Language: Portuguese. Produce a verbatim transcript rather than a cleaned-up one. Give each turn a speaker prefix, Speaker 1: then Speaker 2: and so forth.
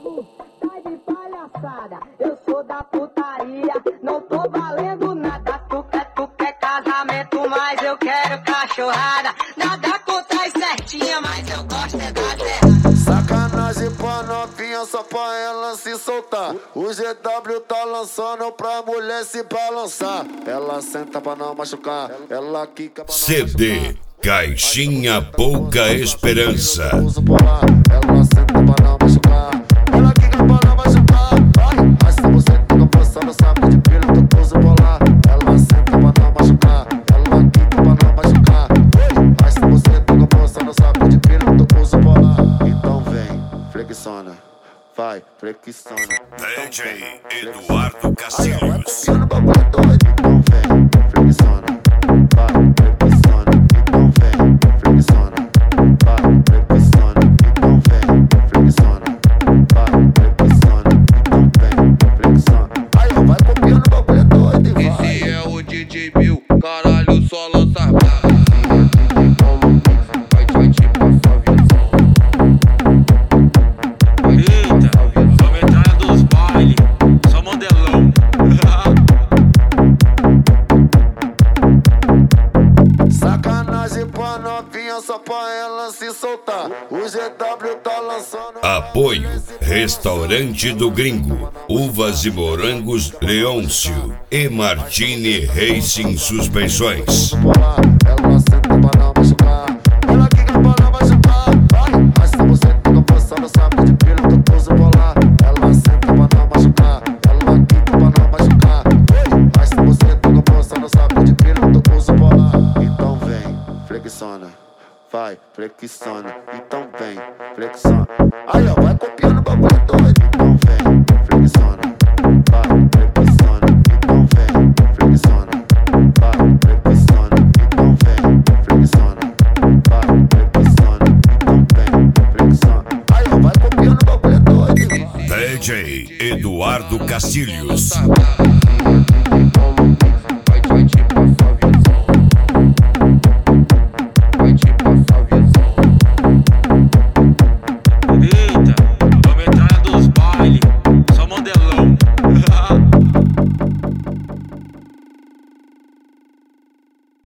Speaker 1: gringo, tá de palhaçada. Eu sou da putaria, não tô valendo nada. Tu quer, tu quer casamento, mas eu quero cachorrada. Nada contra as certinha, mas eu gosto é da terra.
Speaker 2: Sacanagem pra novinha, só pra ela se soltar. O G W tá lançando pra mulher se balançar. Ela senta pra não machucar, ela quica pra não
Speaker 3: C D Caixinha Pouca Esperança.
Speaker 2: Ela senta pra não machucar, ela quica pra não machucar. Arrasta você com a força no saco de pelo do pouso polar. Ela senta pra não machucar, ela quica pra não machucar. Arrasta você com a força no saco de pelo do pouso polar. Então vem, flexiona, vai, flexiona.
Speaker 3: D J Eduardo Castilhos.
Speaker 2: Então vem, flexiona, vai, flexiona. Então vem, flexiona, vai, flexiona. Então vem, flexiona, vai, flexiona. Então vem, flexiona. Aí, ó, vai copiando o bagulho doido e vai.
Speaker 4: Esse é o D J Bill, caralho, só lança brava. Vai, vai te passar visão.
Speaker 5: Eita, só metralha dos baile, só modelão.
Speaker 2: Sacanagem pra novinha, só pra ela se soltar. O G W tá lançando.
Speaker 3: Apoio Restaurante do Gringo, Uvas e Morangos Leôncio e Martini Racing Suspensões.
Speaker 2: Ela senta pra não machucar, ela quica pra não machucar. Arrasta você com a força no saco de pelo do pouso polar. Ela senta pra não machucar, ela quica pra não machucar. Arrasta você com a força no saco de pelo do pouso polar. Então vem, flexiona, vai, flexiona. Então vem, flexiona. Aí, ó, vai copiando o bagulho doido. Então vem, flexiona, vai, flexiona. Então vem, flexiona, vai, flexiona. Então vem, flexiona, vai, flexiona. Então vem, flexiona. Aí, ó, vai copiando o bagulho doido.
Speaker 3: D J Eduardo Castilhos.
Speaker 4: Só lança brava.